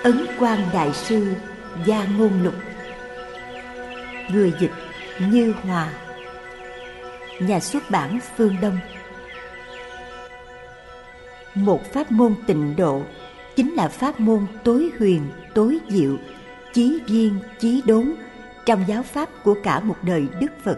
Ấn Quang Đại Sư Gia Ngôn Lục. Người dịch Như Hòa. Nhà xuất bản Phương Đông. Một pháp môn tịnh độ chính là pháp môn tối huyền, tối diệu, chí viên, chí đốn trong giáo pháp của cả một đời Đức Phật.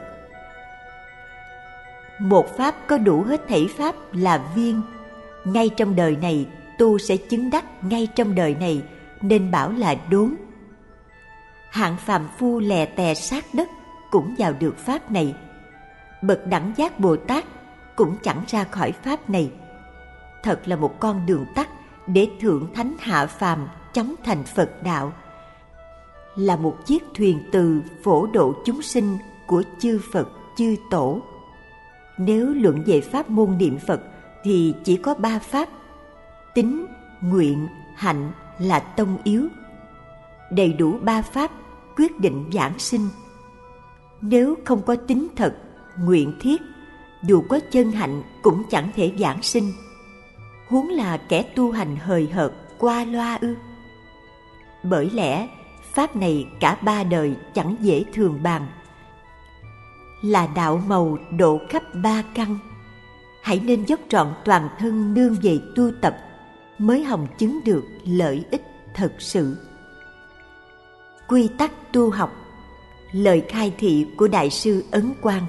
Một pháp có đủ hết thảy pháp là viên. Ngay trong đời này tu sẽ chứng đắc ngay trong đời này, nên bảo là đốn. Hạng phàm phu lè tè sát đất cũng vào được pháp này. Bậc đẳng giác Bồ Tát cũng chẳng ra khỏi pháp này. Thật là một con đường tắt để thượng thánh hạ phàm chóng thành Phật đạo, là một chiếc thuyền từ phổ độ chúng sinh của chư Phật chư Tổ. Nếu luận về pháp môn niệm Phật thì chỉ có 3 pháp: tín, nguyện, hạnh là tông yếu. Đầy đủ 3 pháp quyết định vãng sinh. Nếu không có tín thật, nguyện thiết, dù có chân hạnh cũng chẳng thể vãng sinh. Huống là kẻ tu hành hời hợt qua loa ư? Bởi lẽ pháp này cả 3 đời chẳng dễ thường bàn, là đạo màu độ khắp 3 căn. Hãy nên dốc trọn toàn thân nương về tu tập, mới hồng chứng được lợi ích thật sự. Quy tắc tu học. Lời khai thị của Đại sư Ấn Quang.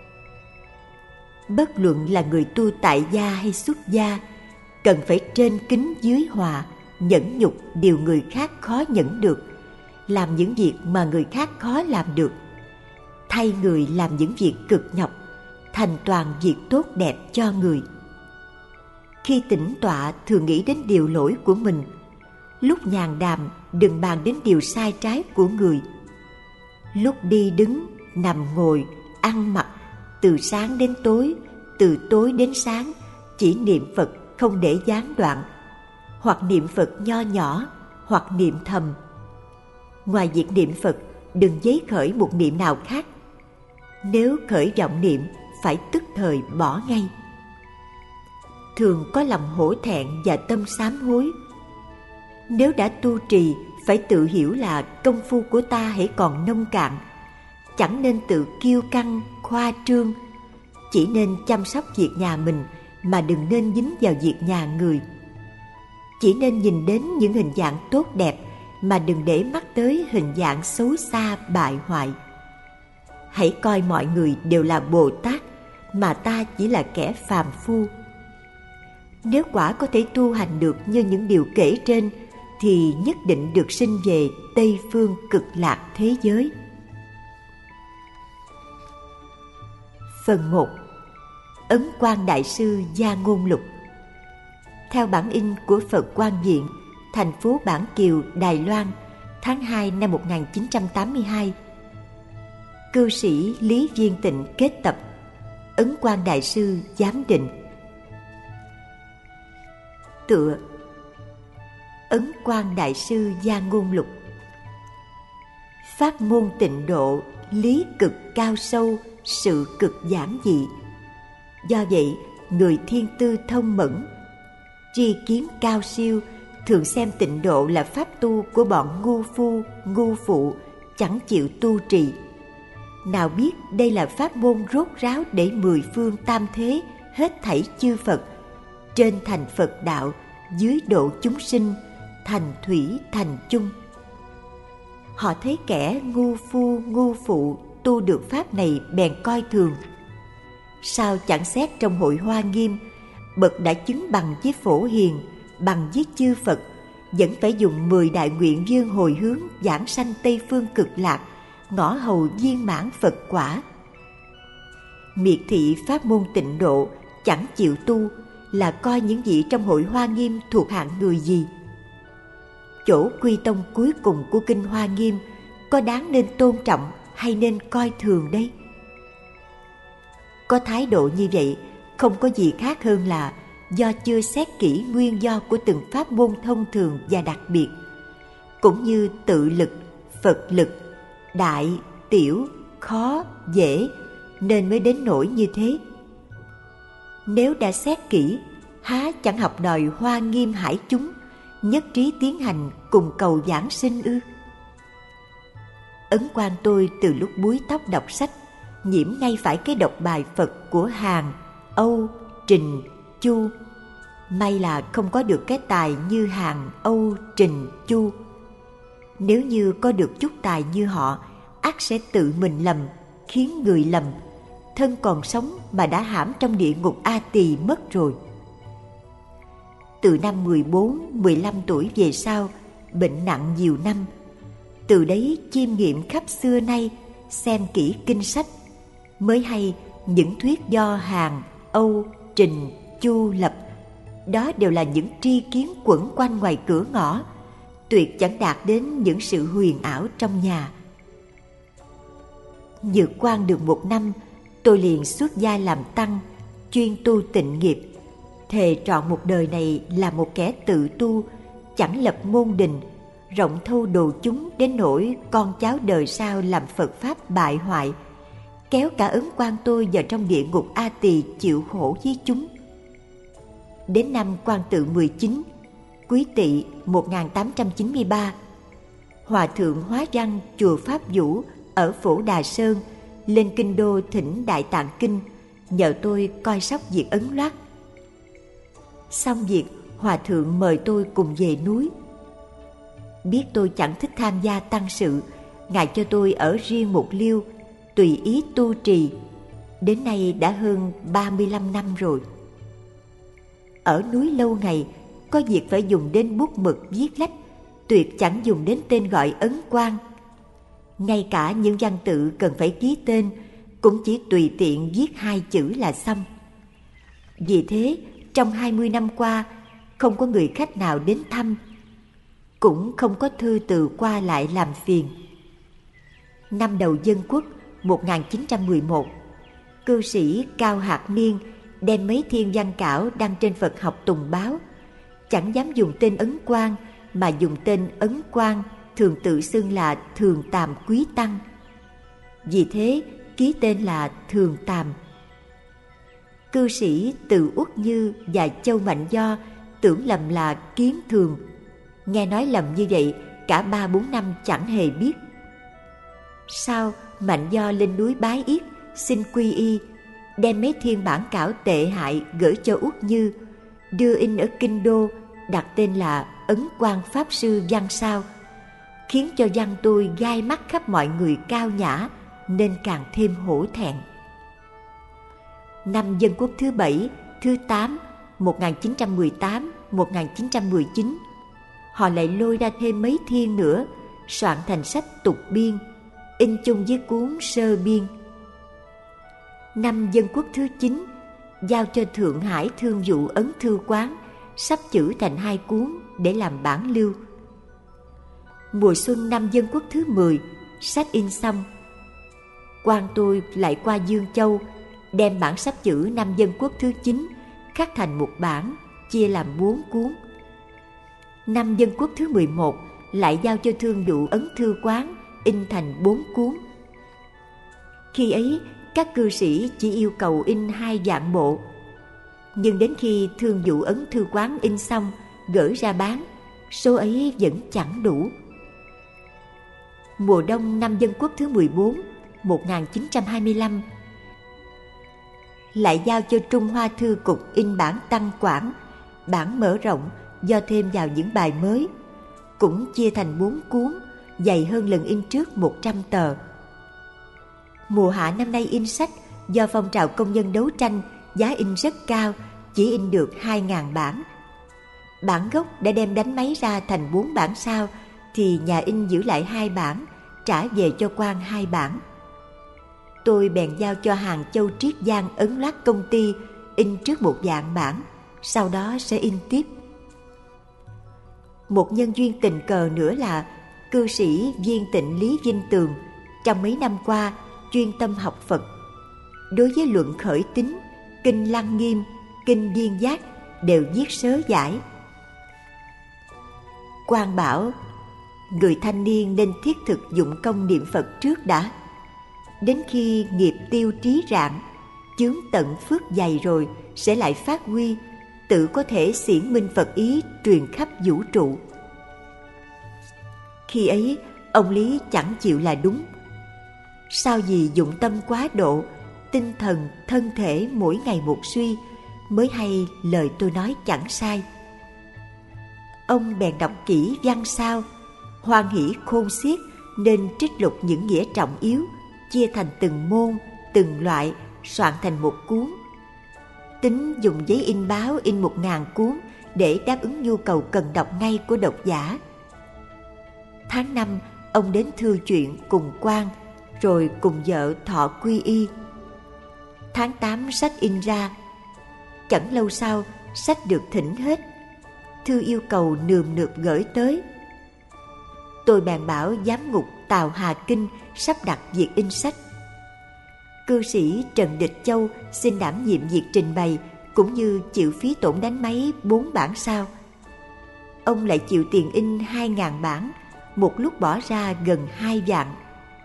Bất luận là người tu tại gia hay xuất gia, cần phải trên kính dưới hòa, nhẫn nhục điều người khác khó nhẫn được, làm những việc mà người khác khó làm được, thay người làm những việc cực nhọc, thành toàn việc tốt đẹp cho người. Khi tĩnh tọa thường nghĩ đến điều lỗi của mình, lúc nhàn đàm đừng bàn đến điều sai trái của người. Lúc đi đứng, nằm ngồi, ăn mặc, từ sáng đến tối, từ tối đến sáng, chỉ niệm Phật không để gián đoạn, hoặc niệm Phật nho nhỏ, hoặc niệm thầm. Ngoài việc niệm Phật, đừng giấy khởi một niệm nào khác. Nếu khởi vọng niệm, phải tức thời bỏ ngay. Thường có lòng hổ thẹn và tâm sám hối. Nếu đã tu trì, phải tự hiểu là công phu của ta hãy còn nông cạn, chẳng nên tự kiêu căng, khoa trương. Chỉ nên chăm sóc việc nhà mình, mà đừng nên dính vào việc nhà người. Chỉ nên nhìn đến những hình dạng tốt đẹp, mà đừng để mắt tới hình dạng xấu xa bại hoại. Hãy coi mọi người đều là Bồ Tát, mà ta chỉ là kẻ phàm phu. Nếu quả có thể tu hành được như những điều kể trên, thì nhất định được sinh về Tây Phương Cực Lạc thế giới. Phần 1. Ấn Quang Đại Sư Gia Ngôn Lục. Theo bản in của Phật Quang Viện, thành phố Bản Kiều, Đài Loan, tháng 2 năm 1982. Cư sĩ Lý Viên Tịnh kết tập. Ấn Quang Đại Sư giám định. Tựa: Ấn Quang Đại Sư Gia Ngôn Lục. Pháp môn tịnh độ, lý cực cao sâu, sự cực giản dị. Do vậy, người thiên tư thông mẫn, tri kiến cao siêu, thường xem tịnh độ là pháp tu của bọn ngu phu, ngu phụ, chẳng chịu tu trì. Nào biết đây là pháp môn rốt ráo để 10 phương tam thế, hết thảy chư Phật, trên thành Phật đạo, dưới độ chúng sinh, thành thủy thành chung. Họ thấy kẻ ngu phu ngu phụ tu được pháp này bèn coi thường. Sao chẳng xét trong hội Hoa Nghiêm, bậc đã chứng bằng với Phổ Hiền, bằng với chư Phật, vẫn phải dùng 10 đại nguyện dương hồi hướng giảng sanh Tây Phương Cực Lạc, ngõ hầu viên mãn Phật quả. Miệt thị pháp môn tịnh độ, chẳng chịu tu, là coi những vị trong hội Hoa Nghiêm thuộc hạng người gì? Chỗ quy tông cuối cùng của kinh Hoa Nghiêm có đáng nên tôn trọng hay nên coi thường đây? Có thái độ như vậy không có gì khác hơn là do chưa xét kỹ nguyên do của từng pháp môn thông thường và đặc biệt, cũng như tự lực, Phật lực, đại, tiểu, khó, dễ, nên mới đến nỗi như thế. Nếu đã xét kỹ, há chẳng học đòi Hoa Nghiêm hải chúng, nhất trí tiến hành cùng cầu giảng sinh ư? Ấn Quang tôi từ lúc búi tóc đọc sách nhiễm ngay phải cái đọc bài Phật của Hàn, Âu, Trình, Chu. May là không có được cái tài như Hàn, Âu, Trình, Chu. Nếu như có được chút tài như họ, ắt sẽ tự mình lầm, khiến người lầm, thân còn sống mà đã hãm trong địa ngục A Tỳ mất rồi. Từ năm 14, 15 tuổi về sau, bệnh nặng nhiều năm. Từ đấy chiêm nghiệm khắp xưa nay, xem kỹ kinh sách, mới hay những thuyết do Hàn, Âu, Trình, Chu lập, đó đều là những tri kiến quẩn quanh ngoài cửa ngõ, tuyệt chẳng đạt đến những sự huyền ảo trong nhà. Vượt qua được 1 năm, tôi liền xuất gia làm tăng, chuyên tu tịnh nghiệp, thề trọn một đời này là một kẻ tự tu, chẳng lập môn đình, rộng thâu đồ chúng đến nỗi con cháu đời sau làm Phật Pháp bại hoại, kéo cả Ấn Quang tôi vào trong địa ngục A Tỳ chịu khổ với chúng. Đến năm Quang Tự 19, Quý Tỵ 1893, Hòa thượng Hóa Răng chùa Pháp Vũ ở Phổ Đà Sơn lên kinh đô thỉnh Đại Tạng Kinh, nhờ tôi coi sóc việc ấn loát. Xong việc, Hòa thượng mời tôi cùng về núi. Biết tôi chẳng thích tham gia tăng sự, ngài cho tôi ở riêng một liêu, tùy ý tu trì. Đến nay đã hơn 35 năm rồi. Ở núi lâu ngày, có việc phải dùng đến bút mực viết lách, tuyệt chẳng dùng đến tên gọi Ấn Quang. Ngay cả những văn tự cần phải ký tên cũng chỉ tùy tiện viết 2 chữ là xong. Vì thế, trong 20 năm qua, không có người khách nào đến thăm, cũng không có thư từ qua lại làm phiền. Năm đầu Dân Quốc 1911, cư sĩ Cao Hạc Niên đem mấy thiên văn cảo đăng trên Phật học Tùng Báo, chẳng dám dùng tên Ấn Quang mà dùng tên Ấn Quang, thường tự xưng là Thường Tàm Quý Tăng. Vì thế ký tên là Thường Tàm. Cư sĩ Từ Uất Như và Châu Mạnh Do tưởng lầm là Kiến Thường. Nghe nói lầm như vậy, cả 3-4 năm chẳng hề biết. Sau, Mạnh Do lên núi Bái Yết xin quy y, đem mấy thiên bản cảo tệ hại gửi cho Uất Như, đưa in ở kinh đô, đặt tên là Ấn Quang Pháp Sư Văn Sao, khiến cho văn tôi gai mắt khắp mọi người cao nhã, nên càng thêm hổ thẹn. Năm Dân Quốc thứ 7, thứ 8, 1918-1919, họ lại lôi ra thêm mấy thiên nữa, soạn thành sách tục biên, in chung với cuốn sơ biên. Năm Dân Quốc thứ 9, giao cho Thượng Hải Thương vụ Ấn Thư Quán, sắp chữ thành 2 cuốn để làm bản lưu. Mùa xuân năm Dân Quốc thứ 10, sách in xong. Quan tôi lại qua Dương Châu, đem bản sắp chữ năm Dân Quốc thứ 9 khắc thành một bản, chia làm 4 cuốn. Năm Dân Quốc thứ 11 lại giao cho Thương vụ Ấn Thư Quán, in thành 4 cuốn. Khi ấy, các cư sĩ chỉ yêu cầu in 2 vạn bộ. Nhưng đến khi Thương vụ Ấn Thư Quán in xong, gửi ra bán, số ấy vẫn chẳng đủ. Mùa đông năm Dân Quốc thứ 14, 1925, lại giao cho Trung Hoa Thư Cục in bản Tăng Quảng, bản mở rộng do thêm vào những bài mới, cũng chia thành 4 cuốn, dày hơn lần in trước 100 tờ. Mùa hạ năm nay in sách, do phong trào công nhân đấu tranh, giá in rất cao, chỉ in được 2.000 bản. Bản gốc đã đem đánh máy ra thành 4 bản sao, thì nhà in giữ lại 2 bản, trả về cho quan 2 bản. Tôi bèn giao cho Hàng Châu Triết Giang ấn loát công ty in trước 1 vạn bản, sau đó sẽ in tiếp. Một nhân duyên tình cờ nữa là cư sĩ Viên Tịnh Lý Vinh Tường trong mấy năm qua chuyên tâm học Phật. Đối với luận khởi tín, kinh Lăng Nghiêm, kinh Viên Giác đều viết sớ giải. Quan bảo người thanh niên nên thiết thực dụng công niệm Phật trước đã. Đến khi nghiệp tiêu trí rạng, chướng tận phước dày rồi sẽ lại phát huy, tự có thể xiển minh Phật ý truyền khắp vũ trụ. Khi ấy, ông Lý chẳng chịu là đúng. Sao vì dụng tâm quá độ, tinh thần, thân thể mỗi ngày một suy, mới hay lời tôi nói chẳng sai. Ông bèn đọc kỹ văn sao, hoan hỷ khôn xiết, nên trích lục những nghĩa trọng yếu, chia thành từng môn, từng loại, soạn thành một cuốn. Tính dùng giấy in báo in 1000 cuốn để đáp ứng nhu cầu cần đọc ngay của độc giả. Tháng 5, ông đến thư chuyện cùng quan, rồi cùng vợ thọ quy y. Tháng 8 sách in ra. Chẳng lâu sau, sách được thỉnh hết. Thư yêu cầu nườm nượp gửi tới. Tôi bèn bảo giám ngục Tào Hà Kinh sắp đặt việc in sách. Cư sĩ Trần Địch Châu xin đảm nhiệm việc trình bày, cũng như chịu phí tổn đánh máy 4 bản sao. Ông lại chịu tiền in 2000 bản, một lúc bỏ ra gần 2 vạn.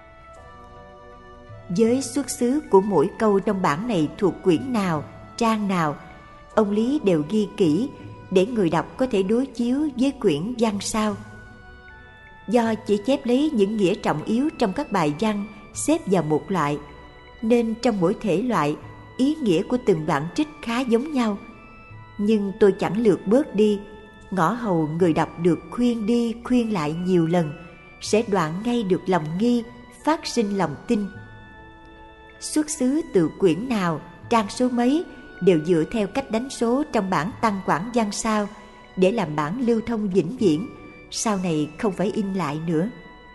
Với xuất xứ của mỗi câu trong bản này thuộc quyển nào, trang nào, ông Lý đều ghi kỹ để người đọc có thể đối chiếu với quyển văn sao. Do chỉ chép lấy những nghĩa trọng yếu trong các bài văn xếp vào một loại, nên trong mỗi thể loại, ý nghĩa của từng đoạn trích khá giống nhau. Nhưng tôi chẳng lược bớt đi, ngõ hầu người đọc được khuyên đi khuyên lại nhiều lần, sẽ đoạn ngay được lòng nghi, phát sinh lòng tin. Xuất xứ từ quyển nào, trang số mấy đều dựa theo cách đánh số trong bản tăng quảng văn sao để làm bản lưu thông vĩnh viễn, sau này không phải in lại nữa.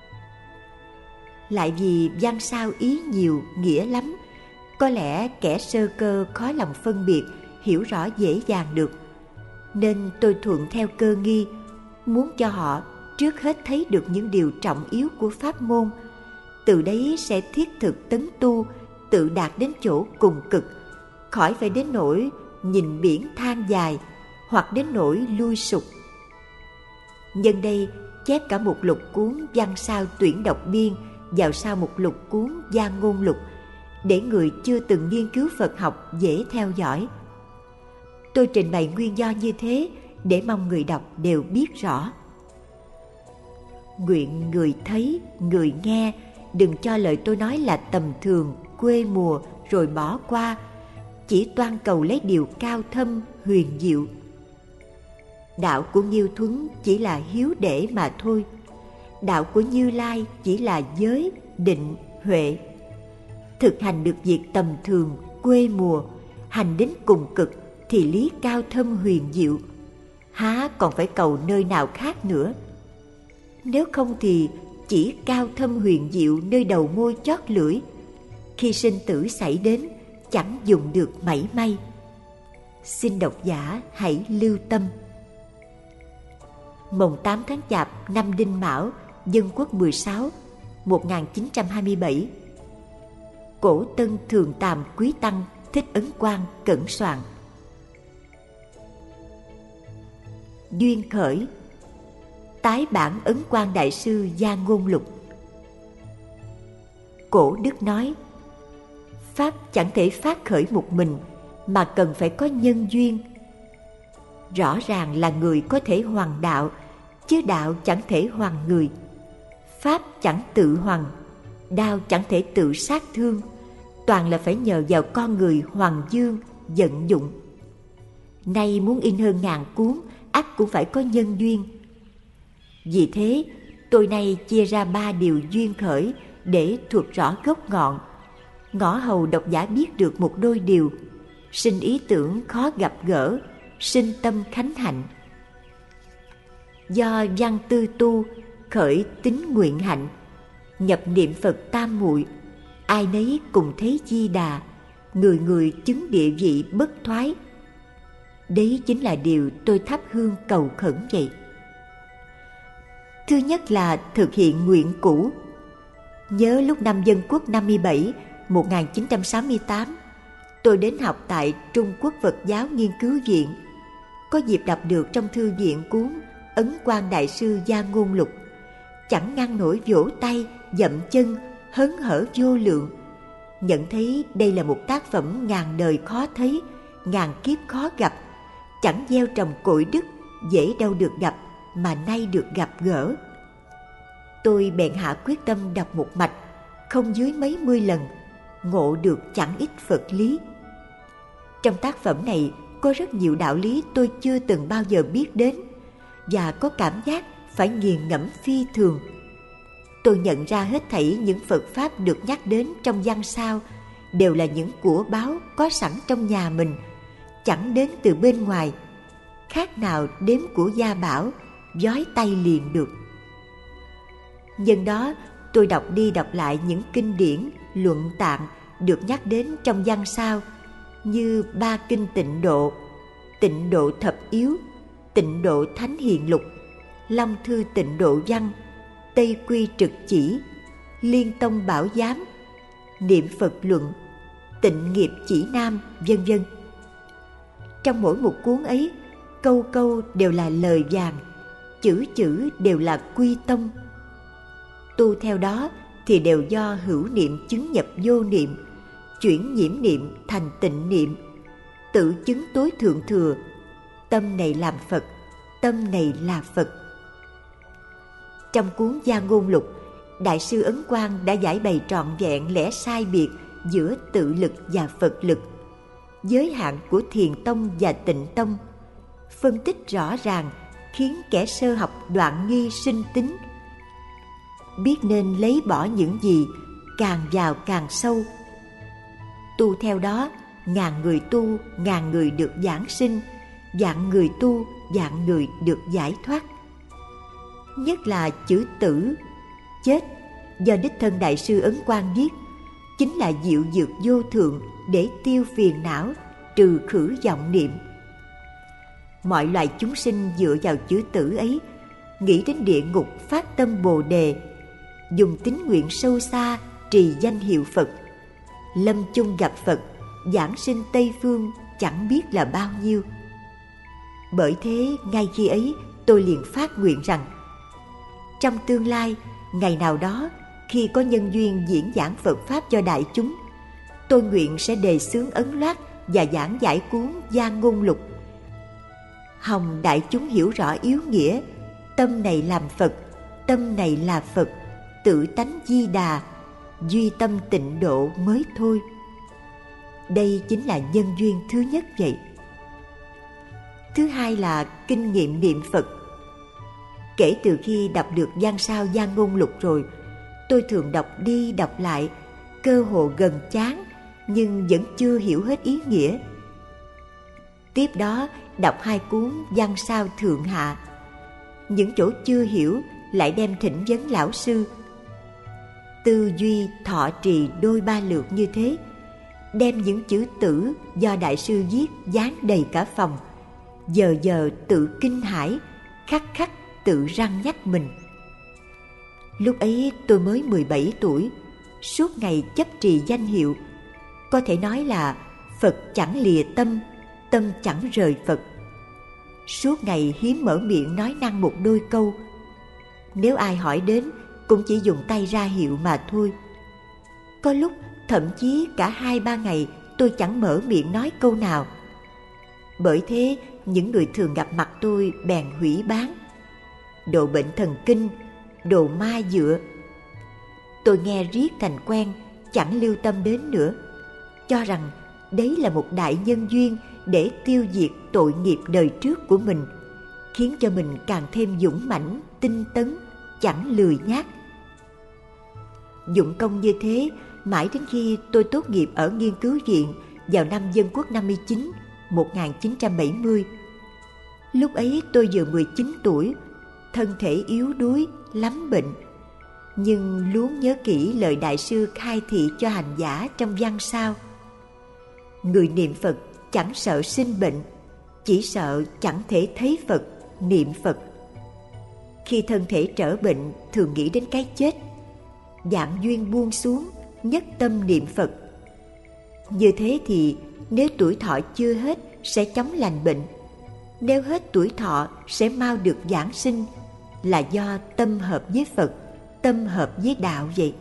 Lại vì văn sao ý nhiều, nghĩa lắm, có lẽ kẻ sơ cơ khó lòng phân biệt, hiểu rõ dễ dàng được, nên tôi thuận theo cơ nghi, muốn cho họ trước hết thấy được những điều trọng yếu của pháp môn, từ đấy sẽ thiết thực tấn tu, tự đạt đến chỗ cùng cực, khỏi phải đến nỗi nhìn biển than dài, hoặc đến nỗi lui sụp. Nhân đây chép cả một lục cuốn văn sao tuyển đọc biên vào sau một lục cuốn gia ngôn lục, để người chưa từng nghiên cứu Phật học dễ theo dõi. Tôi trình bày nguyên do như thế để mong người đọc đều biết rõ. Nguyện người thấy, người nghe đừng cho lời tôi nói là tầm thường, quê mùa rồi bỏ qua, chỉ toan cầu lấy điều cao thâm, huyền diệu. Đạo của Nghiêu Thuấn chỉ là hiếu để mà thôi. Đạo của Như Lai chỉ là giới, định, huệ. Thực hành được việc tầm thường, quê mùa, hành đến cùng cực thì lý cao thâm huyền diệu, há còn phải cầu nơi nào khác nữa. Nếu không thì chỉ cao thâm huyền diệu nơi đầu môi chót lưỡi, khi sinh tử xảy đến chẳng dùng được mảy may. Xin độc giả hãy lưu tâm. Mồng 8 tháng Chạp năm Đinh Mão, Dân Quốc 16, 1927. Cổ Tân Thường Tàm Quý Tăng Thích Ấn Quang cẩn soạn. Duyên khởi. Tái bản Ấn Quang Đại Sư Gia Ngôn Lục. Cổ Đức nói, pháp chẳng thể phát khởi một mình, mà cần phải có nhân duyên. Rõ ràng là người có thể hoằng đạo, chứ đạo chẳng thể hoằng người. Pháp chẳng tự hoằng, đao chẳng thể tự sát thương, toàn là phải nhờ vào con người hoằng dương, vận dụng. Nay muốn in hơn 1000 cuốn, ắt cũng phải có nhân duyên. Vì thế, tôi nay chia ra 3 điều duyên khởi để thuộc rõ gốc ngọn, ngõ hầu độc giả biết được một đôi điều, sinh ý tưởng khó gặp gỡ, sinh tâm khánh hạnh. Do văn tư tu, khởi tính nguyện hạnh, nhập niệm Phật tam muội, ai nấy cùng thấy Di Đà, người người chứng địa vị bất thoái. Đấy chính là điều tôi thắp hương cầu khẩn vậy. Thứ nhất là thực hiện nguyện cũ. Nhớ lúc năm Dân Quốc 57, 1968, tôi đến học tại Trung Quốc Phật giáo Nghiên cứu Viện. Có dịp đọc được trong thư viện cuốn Ấn Quang Đại Sư Gia Ngôn Lục, chẳng ngăn nổi vỗ tay, dậm chân, hớn hở vô lượng. Nhận thấy đây là một tác phẩm ngàn đời khó thấy, ngàn kiếp khó gặp, chẳng gieo trồng cội đức, dễ đâu được gặp, mà nay được gặp gỡ. Tôi bèn hạ quyết tâm đọc một mạch, không dưới mấy mươi lần, ngộ được chẳng ít Phật lý. Trong tác phẩm này có rất nhiều đạo lý tôi chưa từng bao giờ biết đến, và có cảm giác phải nghiền ngẫm phi thường. Tôi nhận ra hết thảy những Phật Pháp được nhắc đến trong văn sao đều là những của báu có sẵn trong nhà mình, chẳng đến từ bên ngoài, khác nào đếm của gia bảo, vói tay liền được. Nhân đó, tôi đọc đi đọc lại những kinh điển, luận tạng được nhắc đến trong văn sao, như ba kinh Tịnh Độ Thập Yếu, Tịnh Độ Thánh Hiền Lục, Long Thư Tịnh Độ Văn, Tây Quy Trực Chỉ, Liên Tông Bảo Giám, Niệm Phật Luận, Tịnh Nghiệp Chỉ Nam, vân vân. Trong mỗi một cuốn ấy, câu câu đều là lời vàng, chữ chữ đều là quy tông. Tu theo đó thì đều do hữu niệm chứng nhập vô niệm, chuyển nhiễm niệm thành tịnh niệm, tự chứng tối thượng thừa, tâm này làm Phật, tâm này là Phật. Trong cuốn Gia Ngôn Lục, Đại sư Ấn Quang đã giải bày trọn vẹn lẽ sai biệt giữa tự lực và Phật lực, giới hạn của Thiền Tông và Tịnh Tông, phân tích rõ ràng khiến kẻ sơ học đoạn nghi sinh tính, biết nên lấy bỏ những gì, càng vào càng sâu. Tu theo đó, ngàn người tu, ngàn người được giảng sinh, vạn người tu, vạn người được giải thoát. Nhất là chữ tử, chết, do đích thân Đại sư Ấn Quang viết, chính là diệu dược vô thượng để tiêu phiền não, trừ khử vọng niệm. Mọi loài chúng sinh dựa vào chữ tử ấy, nghĩ đến địa ngục phát tâm Bồ Đề, dùng tín nguyện sâu xa trì danh hiệu Phật, lâm chung gặp Phật, giảng sinh Tây Phương chẳng biết là bao nhiêu. Bởi thế ngay khi ấy tôi liền phát nguyện rằng, trong tương lai, ngày nào đó khi có nhân duyên diễn giảng Phật Pháp cho đại chúng, tôi nguyện sẽ đề xướng ấn loát và giảng giải cuốn Gia Ngôn Lục, hòng đại chúng hiểu rõ yếu nghĩa tâm này làm Phật, tâm này là Phật, tự tánh Di Đà, duy tâm tịnh độ mới thôi. Đây chính là nhân duyên thứ nhất vậy. Thứ hai là kinh nghiệm niệm Phật. Kể từ khi đọc được văn sao Gia Ngôn Lục rồi, tôi thường đọc đi đọc lại, cơ hồ gần chán, nhưng vẫn chưa hiểu hết ý nghĩa. Tiếp đó đọc hai cuốn văn sao Thượng Hạ, những chỗ chưa hiểu lại đem thỉnh vấn lão sư. Tư duy thọ trì đôi ba lượt như thế, đem những chữ tử do đại sư viết dán đầy cả phòng, giờ giờ tự kinh hãi, khắc khắc tự răn nhắc mình. Lúc ấy tôi mới 17 tuổi, suốt ngày chấp trì danh hiệu, có thể nói là Phật chẳng lìa tâm, tâm chẳng rời Phật. Suốt ngày hiếm mở miệng nói năng một đôi câu, nếu ai hỏi đến cũng chỉ dùng tay ra hiệu mà thôi. Có lúc thậm chí cả 2-3 ngày tôi chẳng mở miệng nói câu nào. Bởi thế những người thường gặp mặt tôi bèn hủy bán, độ bệnh thần kinh, đồ ma dựa. Tôi nghe riết thành quen, chẳng lưu tâm đến nữa, cho rằng đấy là một đại nhân duyên để tiêu diệt tội nghiệp đời trước của mình, khiến cho mình càng thêm dũng mãnh, tinh tấn, chẳng lười nhác. Dụng công như thế mãi đến khi tôi tốt nghiệp ở nghiên cứu viện vào năm Dân Quốc 59, 1970. Lúc ấy tôi vừa 19 tuổi, thân thể yếu đuối, lắm bệnh, nhưng luôn nhớ kỹ lời đại sư khai thị cho hành giả trong văn sao. Người niệm Phật chẳng sợ sinh bệnh, chỉ sợ chẳng thể thấy Phật, niệm Phật. Khi thân thể trở bệnh thường nghĩ đến cái chết, dạng duyên buông xuống, nhất tâm niệm Phật. Như thế thì nếu tuổi thọ chưa hết sẽ chóng lành bệnh, nếu hết tuổi thọ sẽ mau được giảng sinh, là do tâm hợp với Phật, tâm hợp với đạo vậy.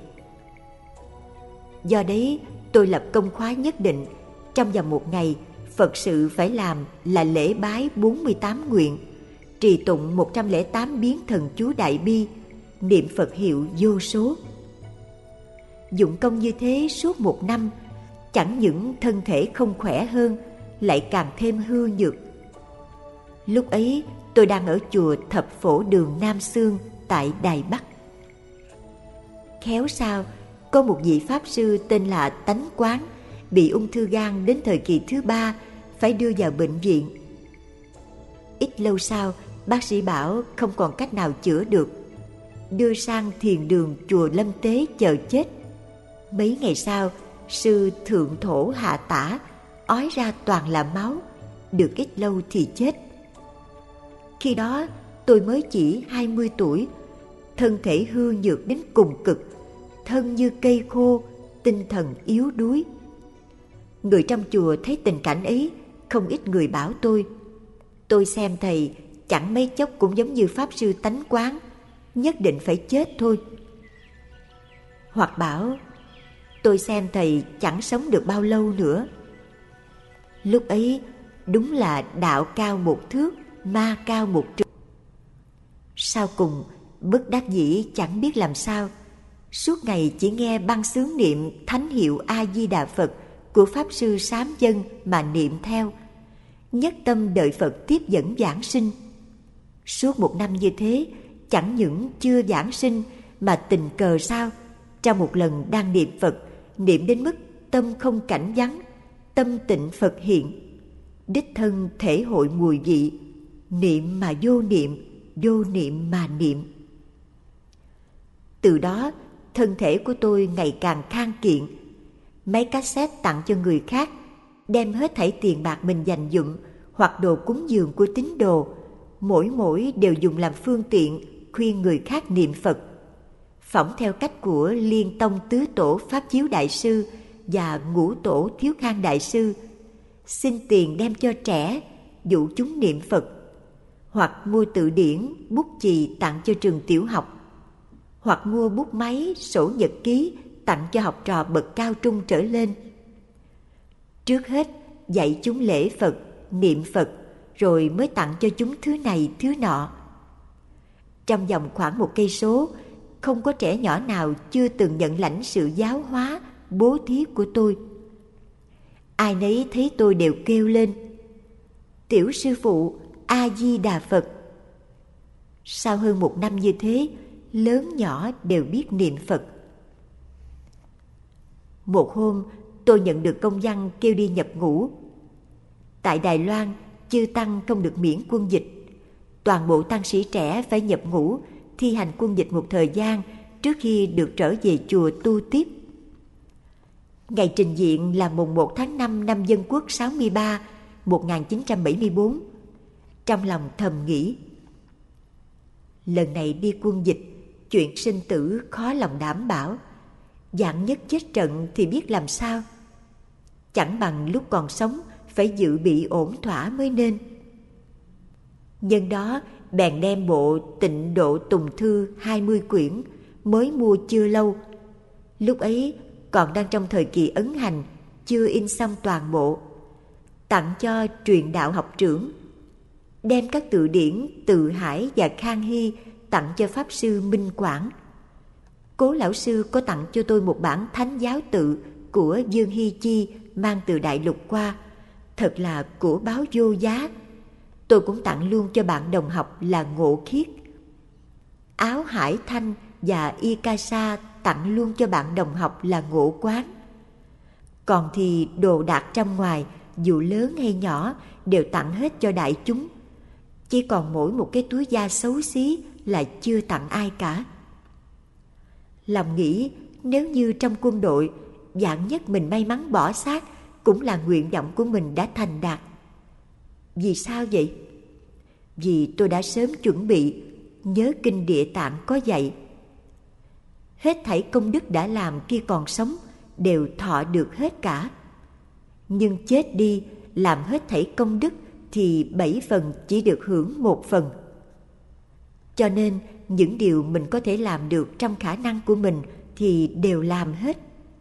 Do đấy tôi lập công khóa nhất định, trong vòng một ngày Phật sự phải làm là lễ bái 48 nguyện, trì tụng 108 biến thần chú Đại Bi, niệm Phật hiệu vô số. Dụng công như thế suốt 1 năm, chẳng những thân thể không khỏe hơn, lại càng thêm hư nhược. Lúc ấy tôi đang ở chùa Thập Phổ Đường Nam Xương tại Đài Bắc. Khéo sao, có một vị Pháp Sư tên là Tánh Quán bị ung thư gan đến thời kỳ thứ 3, phải đưa vào bệnh viện. Ít lâu sau, bác sĩ bảo không còn cách nào chữa được, đưa sang thiền đường chùa Lâm Tế chờ chết. Mấy ngày sau, sư thượng thổ hạ tả, ói ra toàn là máu, được ít lâu thì chết. Khi đó tôi mới chỉ 20 tuổi, thân thể hư nhược đến cùng cực, thân như cây khô, tinh thần yếu đuối. Người trong chùa thấy tình cảnh ấy, không ít người bảo tôi xem thầy chẳng mấy chốc cũng giống như Pháp Sư Tánh Quán, nhất định phải chết thôi. Hoặc bảo tôi xem thầy chẳng sống được bao lâu nữa. Lúc ấy đúng là đạo cao 1 thước, ma cao 1 trượng. Sau cùng bất đắc dĩ chẳng biết làm sao, suốt ngày chỉ nghe băng xướng niệm thánh hiệu A Di Đà Phật của Pháp Sư Sám Dân mà niệm theo, nhất tâm đợi Phật tiếp dẫn giảng sinh. Suốt 1 năm như thế, chẳng những chưa giảng sinh mà tình cờ sao, trong một lần đang niệm Phật, niệm đến mức tâm không cảnh vắng, tâm tịnh Phật hiện, đích thân thể hội mùi vị, niệm mà vô niệm, vô niệm mà niệm. Từ đó, thân thể của tôi ngày càng khang kiện. Máy cassette tặng cho người khác, đem hết thảy tiền bạc mình dành dụm hoặc đồ cúng dường của tín đồ, mỗi đều dùng làm phương tiện khuyên người khác niệm Phật, phỏng theo cách của Liên Tông Tứ Tổ Pháp Chiếu Đại Sư và Ngũ Tổ Thiếu Khang Đại Sư, xin tiền đem cho trẻ, dụ chúng niệm Phật, hoặc mua tự điển, bút chì tặng cho trường tiểu học, hoặc mua bút máy, sổ nhật ký tặng cho học trò bậc cao trung trở lên. Trước hết dạy chúng lễ Phật, niệm Phật, rồi mới tặng cho chúng thứ này thứ nọ. Trong vòng khoảng 1 cây số, không có trẻ nhỏ nào chưa từng nhận lãnh sự giáo hóa, bố thí của tôi. Ai nấy thấy tôi đều kêu lên: "Tiểu sư phụ, A Di Đà Phật." Sau hơn 1 năm như thế, lớn nhỏ đều biết niệm Phật. Một hôm, tôi nhận được công văn kêu đi nhập ngũ. Tại Đài Loan, chư tăng không được miễn quân dịch. Toàn bộ tăng sĩ trẻ phải nhập ngũ, thi hành quân dịch một thời gian trước khi được trở về chùa tu tiếp. Ngày trình diện là mùng 1 tháng 5 năm Dân Quốc 63, 1974. Trong lòng thầm nghĩ, lần này đi quân dịch, chuyện sinh tử khó lòng đảm bảo. Vạn nhất chết trận thì biết làm sao. Chẳng bằng lúc còn sống phải dự bị ổn thỏa mới nên. Nhân đó bèn đem bộ Tịnh Độ Tùng Thư 20 quyển mới mua chưa lâu. Lúc ấy còn đang trong thời kỳ ấn hành, chưa in xong toàn bộ, tặng cho truyền đạo học trưởng. Đem các tự điển Từ Hải và Khang Hy tặng cho Pháp Sư Minh Quảng. Cố lão sư có tặng cho tôi một bản Thánh Giáo Tự của Dương Hy Chi mang từ Đại Lục qua, thật là của báo vô giá. Tôi cũng tặng luôn cho bạn đồng học là Ngộ Khiết. Áo Hải Thanh và y ca sa tặng luôn cho bạn đồng học là Ngộ Quán. Còn thì đồ đạc trong ngoài, dù lớn hay nhỏ, đều tặng hết cho đại chúng. Chỉ còn mỗi một cái túi da xấu xí là chưa tặng ai cả. Lòng nghĩ, nếu như trong quân đội, vạn nhất mình may mắn bỏ xác, cũng là nguyện vọng của mình đã thành đạt. Vì sao vậy? Vì tôi đã sớm chuẩn bị, nhớ kinh Địa Tạng có dạy: hết thảy công đức đã làm khi còn sống đều thọ được hết cả. Nhưng chết đi, làm hết thảy công đức thì 7 phần chỉ được hưởng 1 phần. Cho nên những điều mình có thể làm được trong khả năng của mình thì đều làm hết.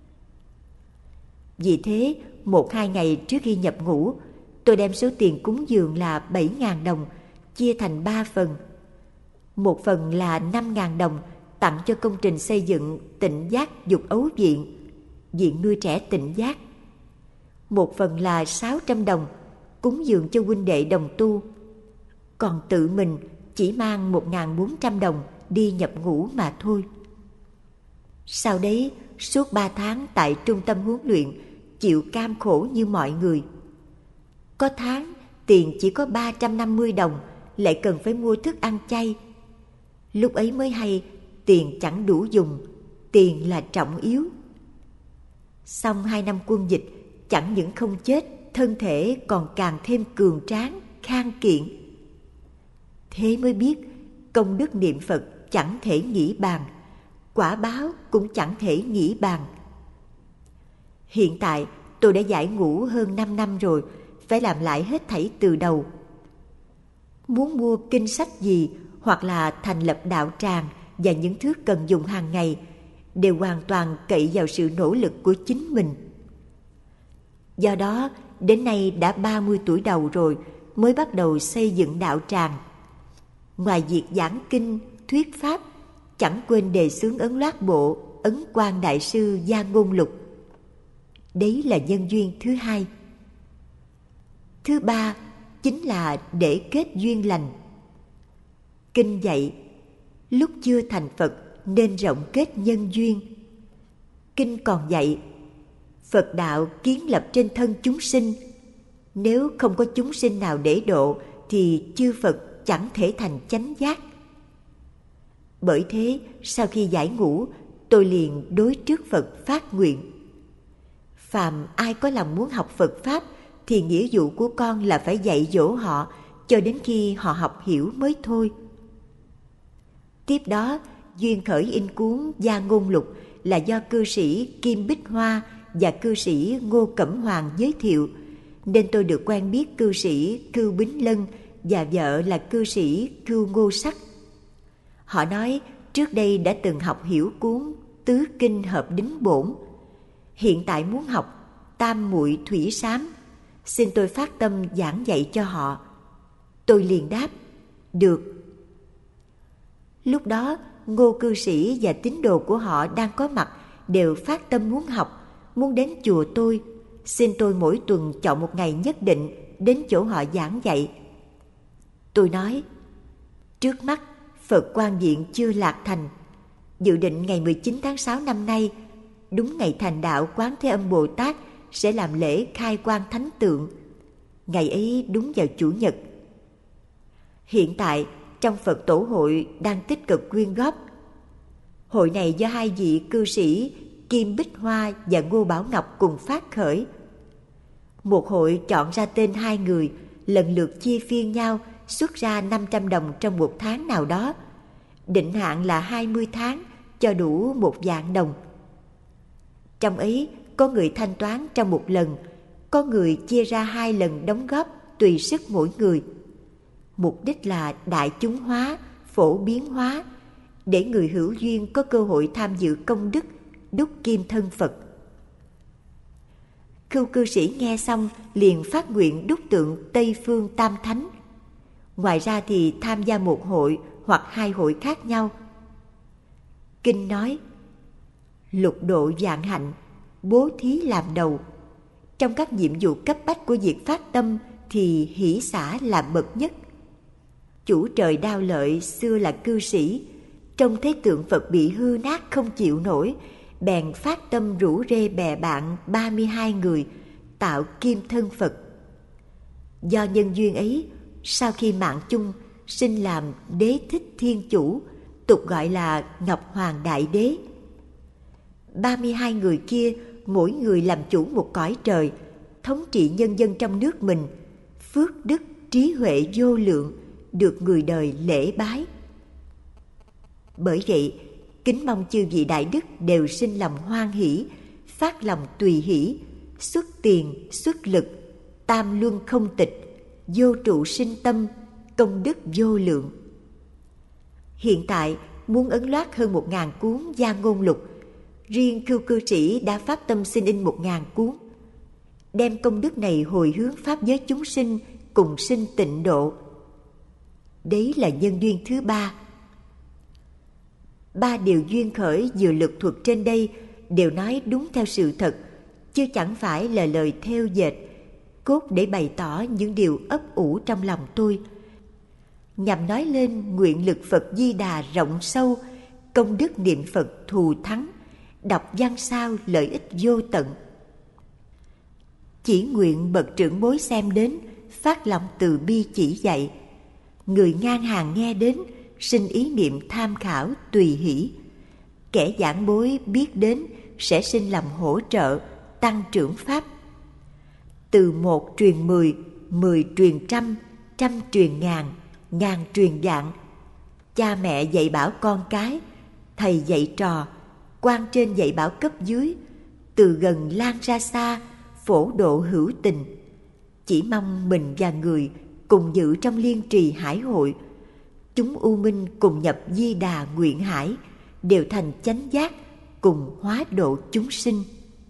Vì thế, 1-2 ngày trước khi nhập ngũ, tôi đem số tiền cúng dường là 7.000 đồng chia thành 3 phần. Một phần là 5.000 đồng tặng cho công trình xây dựng Tịnh Giác Dục Ấu Viện, viện nuôi trẻ Tịnh Giác. Một phần là 600 đồng cúng dường cho huynh đệ đồng tu, còn tự mình chỉ mang 1.400 đồng đi nhập ngũ mà thôi. Sau đấy, suốt 3 tháng tại trung tâm huấn luyện, chịu cam khổ như mọi người. Có tháng tiền chỉ có 350 đồng, lại cần phải mua thức ăn chay. Lúc ấy mới hay tiền chẳng đủ dùng, tiền là trọng yếu. Xong 2 năm quân dịch, chẳng những không chết, thân thể còn càng thêm cường tráng, khang kiện. Thế mới biết công đức niệm Phật chẳng thể nghĩ bàn, quả báo cũng chẳng thể nghĩ bàn. Hiện tại tôi đã giải ngũ hơn 5 năm rồi, phải làm lại hết thảy từ đầu. Muốn mua kinh sách gì hoặc là thành lập đạo tràng và những thứ cần dùng hàng ngày đều hoàn toàn cậy vào sự nỗ lực của chính mình. Do đó, đến nay đã 30 tuổi đầu rồi mới bắt đầu xây dựng đạo tràng. Ngoài việc giảng kinh, thuyết pháp, chẳng quên đề xướng ấn loát bộ Ấn Quang Đại Sư Gia Ngôn Lục. Đấy là nhân duyên thứ hai. Thứ ba chính là để kết duyên lành. Kinh dạy, lúc chưa thành Phật nên rộng kết nhân duyên. Kinh còn dạy, Phật đạo kiến lập trên thân chúng sinh. Nếu không có chúng sinh nào để độ thì chư Phật chẳng thể thành chánh giác. Bởi thế, sau khi giải ngũ, tôi liền đối trước Phật phát nguyện: phàm ai có lòng muốn học Phật Pháp thì nghĩa vụ của con là phải dạy dỗ họ cho đến khi họ học hiểu mới thôi. Tiếp đó, duyên khởi in cuốn Gia Ngôn Lục là do cư sĩ Kim Bích Hoa và cư sĩ Ngô Cẩm Hoàng giới thiệu, nên tôi được quen biết cư sĩ Cưu Bính Lân và vợ là cư sĩ Cưu Ngô Sắc. Họ nói trước đây đã từng học hiểu cuốn Tứ Kinh Hợp Đính Bổn, hiện tại muốn học Tam Muội Thủy Sám, xin tôi phát tâm giảng dạy cho họ. Tôi liền đáp, được. Lúc đó, Ngô cư sĩ và tín đồ của họ đang có mặt đều phát tâm muốn học, muốn đến chùa tôi, xin tôi mỗi tuần chọn một ngày nhất định đến chỗ họ giảng dạy. Tôi nói, trước mắt Phật Quang Viện chưa lạc thành, dự định ngày 19 tháng 6 năm nay, đúng ngày thành đạo Quán Thế Âm Bồ Tát sẽ làm lễ khai quang thánh tượng. Ngày ấy đúng vào Chủ nhật. Hiện tại trong Phật Tổ hội đang tích cực quyên góp. Hội này do hai vị cư sĩ Kim Bích Hoa và Ngô Bảo Ngọc cùng phát khởi. Một hội chọn ra tên 2 người, lần lượt chia phiên nhau xuất ra 500 đồng trong một tháng nào đó. Định hạn là 20 tháng cho đủ 1.000 đồng. Trong ấy có người thanh toán trong một lần, có người chia ra 2 lần đóng góp tùy sức mỗi người. Mục đích là đại chúng hóa, phổ biến hóa, để người hữu duyên có cơ hội tham dự công đức đúc kim thân Phật. Khưu cư sĩ nghe xong liền phát nguyện đúc tượng Tây Phương Tam Thánh. Ngoài ra thì tham gia một hội hoặc 2 hội khác nhau. Kinh nói, lục độ vạn hạnh, bố thí làm đầu. Trong các nhiệm vụ cấp bách của việc phát tâm thì hỷ xả là bậc nhất. Chủ trời Đao Lợi xưa là cư sĩ, trông thấy tượng Phật bị hư nát không chịu nổi, bèn phát tâm rủ rê bè bạn 32 người tạo kim thân Phật. Do nhân duyên ấy, sau khi mạng chung sinh làm Đế Thích Thiên Chủ, tục gọi là Ngọc Hoàng Đại Đế. 32 người kia mỗi người làm chủ một cõi trời, thống trị nhân dân trong nước mình, phước đức trí huệ vô lượng, được người đời lễ bái. Bởi vậy, kính mong chư vị đại đức đều sinh lòng hoan hỷ, phát lòng tùy hỷ, xuất tiền, xuất lực, tam luân không tịch, vô trụ sinh tâm, công đức vô lượng. Hiện tại, muốn ấn loát hơn 1.000 cuốn Gia Ngôn Lục, riêng Khưu cư sĩ đã phát tâm xin in 1.000 cuốn, đem công đức này hồi hướng pháp giới chúng sinh cùng sinh tịnh độ. Đấy là nhân duyên thứ ba. 3 điều duyên khởi vừa lược thuật trên đây đều nói đúng theo sự thật, chứ chẳng phải là lời thêu dệt, cốt để bày tỏ những điều ấp ủ trong lòng tôi, nhằm nói lên nguyện lực Phật Di Đà rộng sâu, công đức niệm Phật thù thắng, đọc văn sao lợi ích vô tận. Chỉ nguyện bậc trưởng bối xem đến, phát lòng từ bi chỉ dạy, người ngang hàng nghe đến, sinh ý niệm tham khảo tùy hỷ. Kẻ giảng bối biết đến, sẽ sinh lòng hỗ trợ, tăng trưởng pháp. Từ 1 truyền 10, 10 truyền trăm, trăm truyền ngàn, ngàn truyền vạn. Cha mẹ dạy bảo con cái, thầy dạy trò, quan trên dạy bảo cấp dưới, từ gần lan ra xa, phổ độ hữu tình. Chỉ mong mình và người cùng dự trong liên trì hải hội, chúng u minh cùng nhập Di Đà nguyện hải, đều thành chánh giác, cùng hóa độ chúng sinh.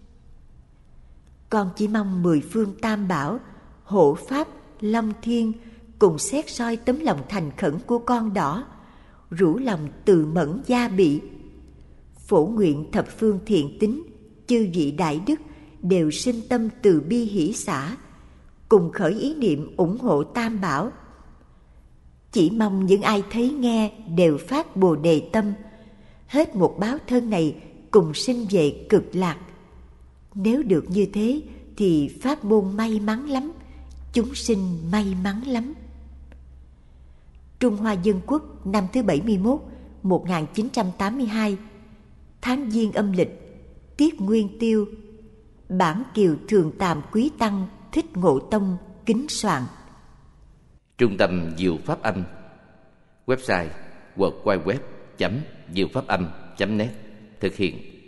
Con chỉ mong 10 phương tam bảo, hộ pháp, long thiên cùng xét soi tấm lòng thành khẩn của con đỏ, rủ lòng từ mẫn gia bị. Phổ nguyện thập phương thiện tín, chư vị đại đức đều sinh tâm từ bi hỷ xả, cùng khởi ý niệm ủng hộ tam bảo. Chỉ mong những ai thấy nghe đều phát Bồ Đề tâm, hết một báo thân này cùng sinh về cực lạc. Nếu được như thế thì pháp môn may mắn lắm, chúng sinh may mắn lắm. Trung Hoa Dân Quốc năm thứ 71, 1982, tháng Giêng âm lịch, tiết Nguyên Tiêu, bản Kiều Thường Tàm Quý Tăng Thích Ngộ Tông kính soạn. Trung tâm Diệu Pháp Âm. Website www.diệu pháp âm.net. Thực hiện